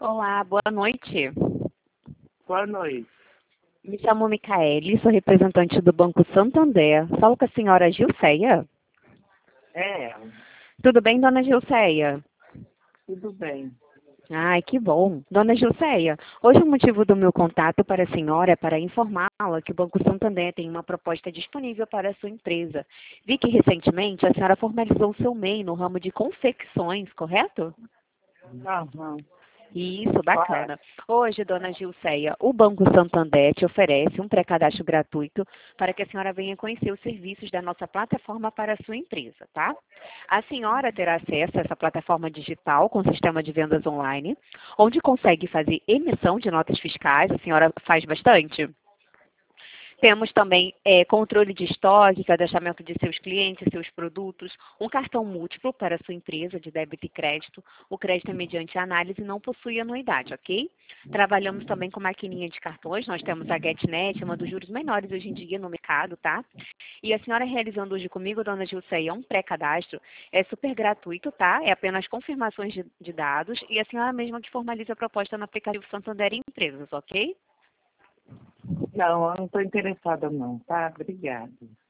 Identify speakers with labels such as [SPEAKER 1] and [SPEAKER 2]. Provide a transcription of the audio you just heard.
[SPEAKER 1] Olá, boa noite.
[SPEAKER 2] Boa noite.
[SPEAKER 1] Me chamo Micaele, sou representante do Banco Santander. Falo com a senhora Gilceia.
[SPEAKER 2] É,
[SPEAKER 1] Tudo bem, dona Gilceia?
[SPEAKER 2] tudo bem.
[SPEAKER 1] Ai, que bom. Dona Gilceia, hoje o motivo do meu contato para a senhora é para informá-la que o Banco Santander tem uma proposta disponível para a sua empresa. Vi que recentemente a senhora formalizou seu MEI no ramo de confecções, correto?
[SPEAKER 2] Aham,
[SPEAKER 1] Isso,
[SPEAKER 2] correto.
[SPEAKER 1] bacana. Hoje, dona Gilceia, o Banco Santander te oferece um pré-cadastro gratuito para que a senhora venha conhecer os serviços da nossa plataforma para a sua empresa, tá? A senhora terá acesso a essa plataforma digital com sistema de vendas online, onde consegue fazer emissão de notas fiscais. A senhora faz bastante? Temos também controle de estoque, cadastramento de seus clientes, seus produtos, um cartão múltiplo para a sua empresa de débito e crédito. O crédito é mediante análise e não possui anuidade, ok? Trabalhamos também com maquininha de cartões, nós temos a GetNet, uma dos juros menores hoje em dia no mercado, tá? E a senhora realizando hoje comigo, dona Gilceia, um pré-cadastro, é super gratuito, tá? É apenas confirmações de dados e a senhora mesma que formaliza a proposta no aplicativo Santander Empresas, ok?
[SPEAKER 2] Não, eu não estou interessada não, tá? Obrigada.